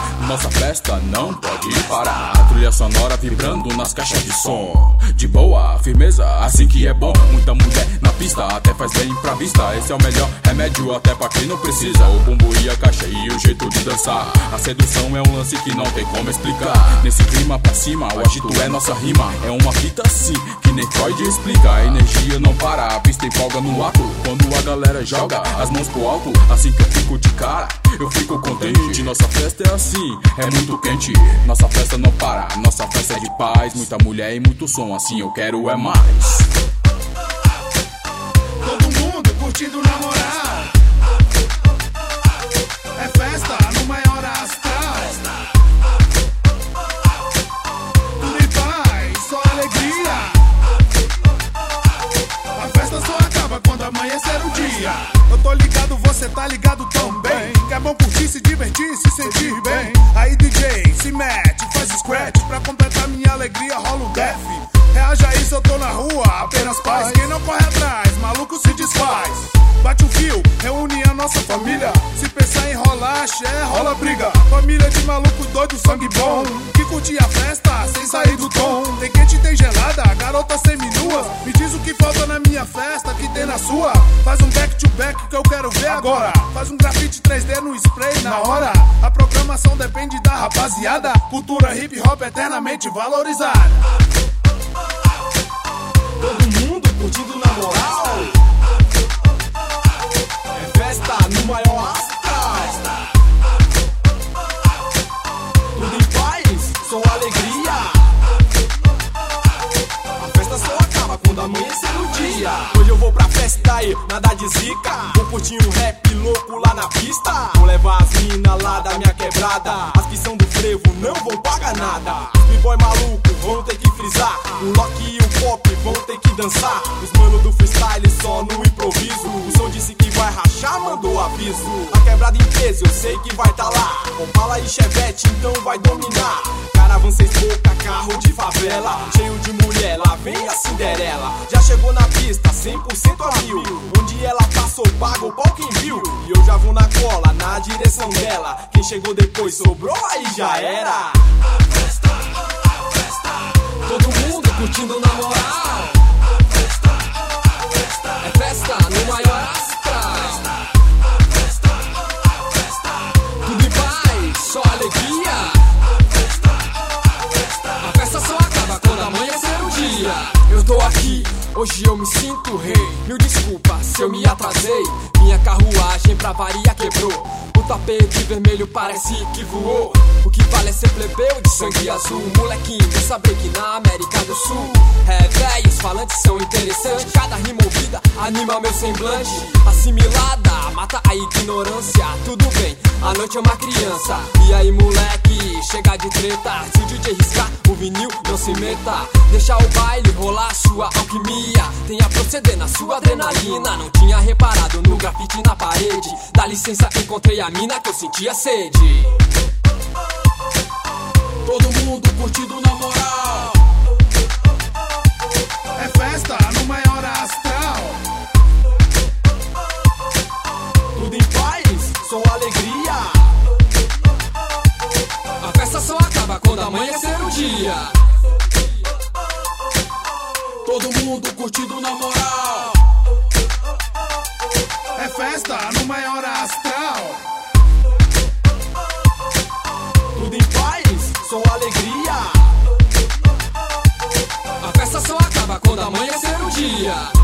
Nossa festa não pode parar. A trilha sonora vibrando nas caixas de som. De boa, firmeza, assim que é bom. Muita mulher na pista, até faz bem pra vista. Esse é o melhor remédio até pra quem não precisa. O bumbum e a caixa e o jeito de dançar. A sedução é um lance que não tem como explicar. Nesse clima pra cima, o agito é nossa rima. É uma fita assim, que nem Freud explica. A energia não para, a pista empolga no ato. Quando a galera joga as mãos pro alto, assim que eu fico de cara, eu fico contente. Nossa festa é assim, é muito quente. Nossa festa não para, nossa festa é de paz. Muita mulher e muito som, assim eu quero é mais. Todo mundo curtindo na moral. É festa no maior astral. Tudo em paz, só alegria. A festa só acaba quando amanhecer o dia. Eu tô ligado, você tá ligado também. Que é bom curtir, se divertir, se sentir bem. Aí DJ, se mete, faz scratch. Pra completar minha alegria rola o def. Reaja a isso, eu tô na rua, apenas paz. Quem não corre atrás, maluco se desfaz. Bate um fio, reúne a nossa família. Se pensar em rolar, axé, rola briga. Família de maluco doido, sangue bom, que curte a festa sem sair do tom. Tem quente, tem gelada, garota semi-nuas. Me diz o que falta na minha festa, que tem na sua. Faz um back to back que eu quero ver agora. Faz um grafite 3D no spray na hora. A programação depende da rapaziada. Cultura hip hop eternamente valorizada. Todo mundo curtindo na moral. É festa no maior astral. Tudo em paz, só alegria. A festa só acaba quando amanhecer o dia. Hoje eu vou pra festa aí, nada de zica. Vou curtir um rap louco lá na pista. Vou levar as minas lá da minha quebrada. As que são do frevo não vão pagar nada. Os b-boy maluco vão ter que frisar. O rock e o pop vão ter que dançar. Os mano do freestyle só no improviso. O som disse que vai rachar, mandou aviso. A quebrada em peso, eu sei que vai tá lá. Opala e Chevette, então vai dominar. Caravan 6 boca, carro de favela. Cheio de mulher, lá vem a Cinderela. Já chegou na pista, 100% a mil. Onde ela passou, paga o pau quem viu. E eu já vou na cola, na direção dela. Quem chegou depois sobrou, aí já era. Todo mundo curtindo na moral. É festa no maior astral. Tudo em paz, só alegria. A festa só acaba quando amanhecer o dia. Eu tô aqui, hoje eu me sinto rei. Mil desculpas se eu me atrasei. Minha carruagem pra variar quebrou. O tapete vermelho parece que voou. O que vale é ser plebeu de sangue azul. Molequinho, saber que na América do Sul é véi, os falantes são interessantes. Cada rima ouvida anima meu semblante. Assimilada, mata a ignorância. Tudo bem, a noite é uma criança. E aí moleque, chega de treta. Se o DJ riscar, o vinil não se meta. Deixa o baile rolar sua alquimia. Tenha proceder na sua adrenalina. Não tinha reparado no grafite na parede. Dá licença, encontrei a mina que eu sentia sede. Todo mundo curtindo na moral. É festa no maior astral. Tudo em paz, só alegria. A festa só acaba quando amanhecer o dia. Todo mundo curtindo na moral. É festa no maior astral. Tudo em paz, só alegria. A festa só acaba quando amanhecer o dia.